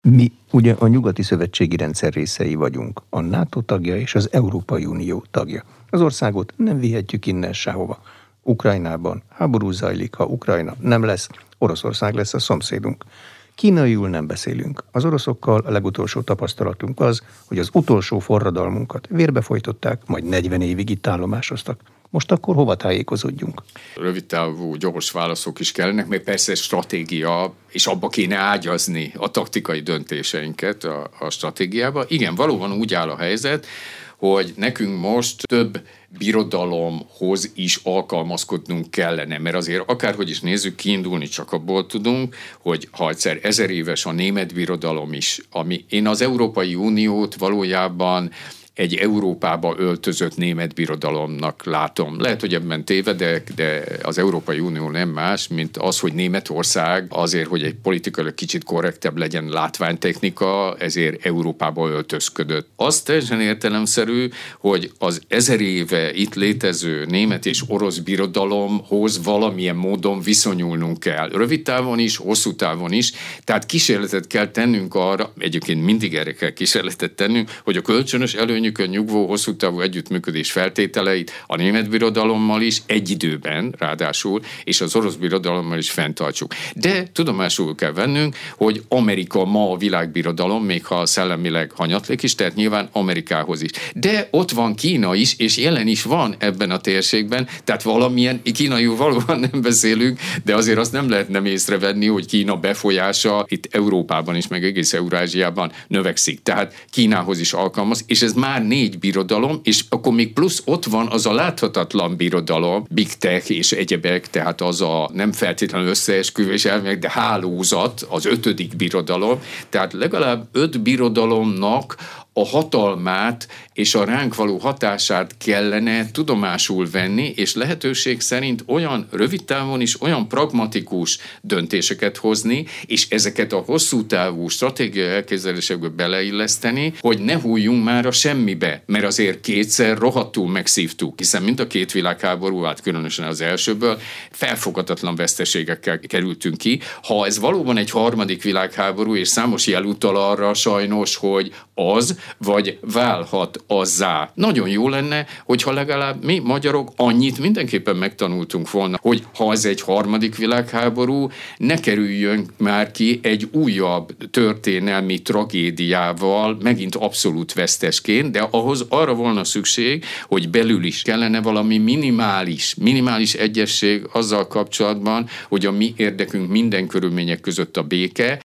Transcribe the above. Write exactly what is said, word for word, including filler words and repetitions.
Mi ugye a nyugati szövetségi rendszer részei vagyunk, a NATO tagja és az Európai Unió tagja. Az országot nem vihetjük innen sehova. Ukrajnában háború zajlik, ha Ukrajna nem lesz, Oroszország lesz a szomszédunk. Kínaiul nem beszélünk. Az oroszokkal a legutolsó tapasztalatunk az, hogy az utolsó forradalmunkat vérbe folytották, majd negyven évig itt állomásoztak. Most akkor hova tájékozódjunk? Rövidtávú, gyors válaszok is kellenek, még persze stratégia, és abba kéne ágyazni a taktikai döntéseinket a, a stratégiába. Igen, valóban úgy áll a helyzet, hogy nekünk most több birodalomhoz is alkalmazkodnunk kellene, mert azért akárhogy is nézzük, kiindulni csak abból tudunk, hogy ha egyszer ezer éves a német birodalom is, ami én az Európai Uniót valójában egy Európába öltözött német birodalomnak látom. Lehet, hogy ebben tévedek, de az Európai Unió nem más, mint az, hogy Németország azért, hogy egy politikailag kicsit korrektebb legyen látványtechnika, ezért Európába öltözködött. Az teljesen értelemszerű, hogy az ezer éve itt létező német és orosz birodalomhoz valamilyen módon viszonyulnunk kell. Rövid távon is, hosszú távon is, tehát kísérletet kell tennünk arra, egyébként mindig erre kell kísérletet tennünk, hogy a kölcsönös előnyökön nyugvó, hosszú távú együttműködés feltételeit a német birodalommal is egy időben, ráadásul, és az orosz birodalommal is fenntartsuk. De tudomásul kell vennünk, hogy Amerika ma a világbirodalom, még ha szellemileg hanyatlik is, tehát nyilván Amerikához is. De ott van Kína is, és jelen is van ebben a térségben, tehát valamilyen, kínaiul valóban nem beszélünk, de azért azt nem lehet nem észrevenni, hogy Kína befolyása itt Európában is, meg egész Eurázsiában növekszik. Tehát Kínához is alkalmaz, és ez már négy birodalom, és akkor még plusz ott van az a láthatatlan birodalom, Big Tech és egyebek, tehát az a nem feltétlenül összeesküvés elmélet, de hálózat, az ötödik birodalom, tehát legalább öt birodalomnak a hatalmát és a ránk való hatását kellene tudomásul venni, és lehetőség szerint olyan rövid távon is olyan pragmatikus döntéseket hozni, és ezeket a hosszú távú stratégiai elképzelésekbe beleilleszteni, hogy ne hújjunk már a semmibe, mert azért kétszer rohadtul megszívtuk, hiszen mind a két világháború, hát különösen az elsőből, felfoghatatlan veszteségekkel kerültünk ki. Ha ez valóban egy harmadik világháború, és számos jel utal arra sajnos, hogy az, vagy válhat azzá. Nagyon jó lenne, hogyha legalább mi magyarok annyit mindenképpen megtanultunk volna, hogy ha ez egy harmadik világháború, ne kerüljön már ki egy újabb történelmi tragédiával, megint abszolút vesztesként, de ahhoz arra volna szükség, hogy belül is kellene valami minimális, minimális egyesség azzal kapcsolatban, hogy a mi érdekünk minden körülmények között a béke,